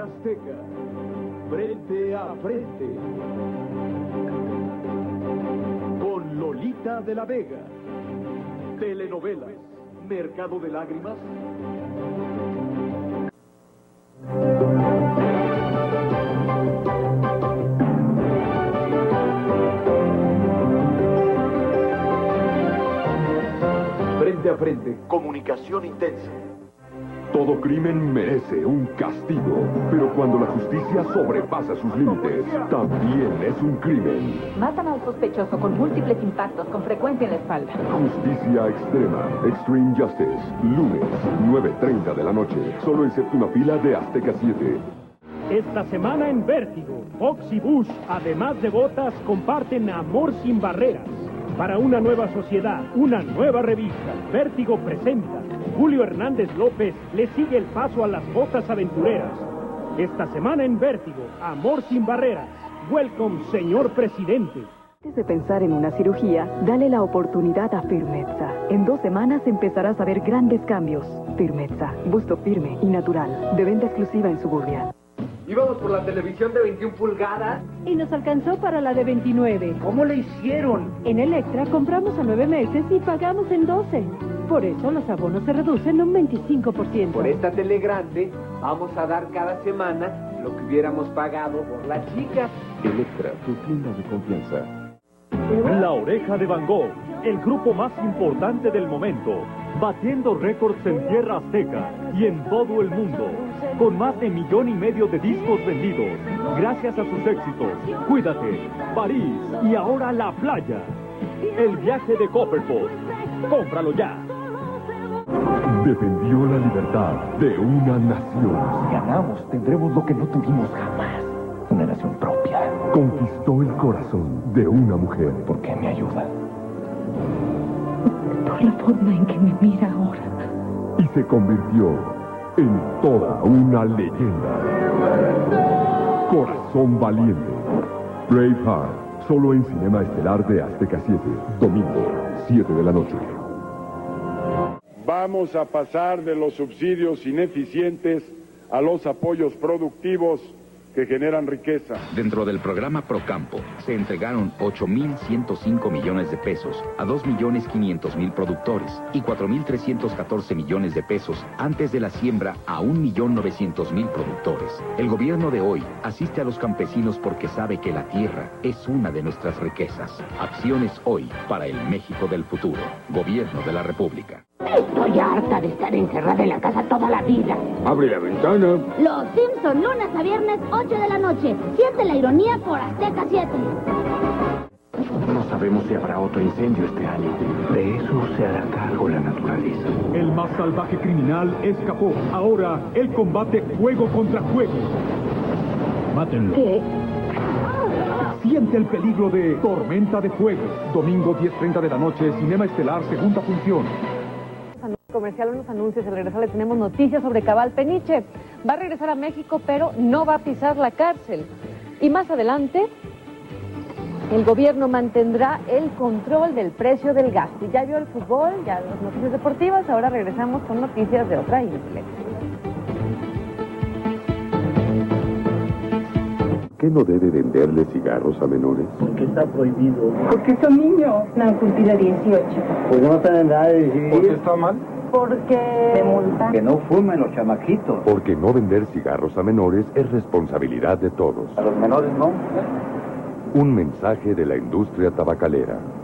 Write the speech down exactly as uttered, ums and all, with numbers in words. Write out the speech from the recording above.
Azteca, frente a frente, con Lolita de la Vega. Telenovelas, Mercado de Lágrimas. Frente a frente, comunicación intensa. Todo crimen merece un castigo, pero cuando la justicia sobrepasa sus límites, también es un crimen. Matan al sospechoso con múltiples impactos, con frecuencia en la espalda. Justicia Extrema, Extreme Justice, lunes, nueve treinta de la noche, solo en séptima fila de Azteca siete. Esta semana en Vértigo, Fox y Bush, además de botas, comparten Amor sin Barreras. Para una nueva sociedad, una nueva revista, Vértigo presenta. Julio Hernández López le sigue el paso a las botas aventureras. Esta semana en Vértigo, Amor sin Barreras. Welcome, señor presidente. Antes de pensar en una cirugía, dale la oportunidad a Firmeza. En dos semanas empezarás a ver grandes cambios. Firmeza, busto firme y natural. De venta exclusiva en Suburbia. Íbamos por la televisión de veintiún pulgadas. Y nos alcanzó para la de veintinueve. ¿Cómo le hicieron? En Electra compramos a nueve meses y pagamos en doce. Por eso los abonos se reducen un veinticinco por ciento. Por esta tele grande, vamos a dar cada semana lo que hubiéramos pagado por la chica. Electra, tu tienda de confianza. La Oreja de Van Gogh, el grupo más importante del momento, batiendo récords en tierra azteca y en todo el mundo, con más de millón y medio de discos vendidos, gracias a sus éxitos, Cuídate, París y ahora La Playa. El viaje de Copperpot, cómpralo ya. Defendió la libertad de una nación. Si ganamos, tendremos lo que no tuvimos jamás. Una nación propia. Conquistó el corazón de una mujer. ¿Por qué me ayuda? Por la forma en que me mira ahora. Y se convirtió en toda una leyenda. Corazón valiente. Braveheart, solo en Cinema Estelar de Azteca siete, domingo, siete de la noche. Vamos a pasar de los subsidios ineficientes a los apoyos productivos que generan riqueza. Dentro del programa Procampo se entregaron ocho mil ciento cinco millones de pesos a dos millones quinientos mil productores y cuatro mil trescientos catorce millones de pesos antes de la siembra a un millón novecientos mil productores. El gobierno de hoy asiste a los campesinos porque sabe que la tierra es una de nuestras riquezas. Acciones hoy para el México del futuro. Gobierno de la República. Estoy harta de estar encerrada en la casa toda la vida. Abre la ventana. Los Simpson, lunes a viernes, ocho de la noche. Siente la ironía por Azteca siete. No sabemos si habrá otro incendio este año. De eso se hará cargo la naturaleza. El más salvaje criminal escapó. Ahora él combate fuego contra fuego. Mátenlo. ¿Qué? Siente el peligro de Tormenta de Fuego. Domingo diez treinta de la noche, Cinema Estelar, segunda función. Comercial, unos anuncios. Al regresar le tenemos noticias sobre Cabal Peniche. Va a regresar a México, pero no va a pisar la cárcel. Y más adelante, el gobierno mantendrá el control del precio del gas. Y ya vio el fútbol, ya las noticias deportivas, ahora regresamos con noticias de otra índole. ¿Qué no debe venderle cigarros a menores? Porque está prohibido. Porque son niños. No han cumplido dieciocho. Pues no tienen nada de decidir. ¿Porque está mal? Porque me multan. Que no fumen los chamaquitos. Porque no vender cigarros a menores es responsabilidad de todos. A los menores no. Un mensaje de la industria tabacalera.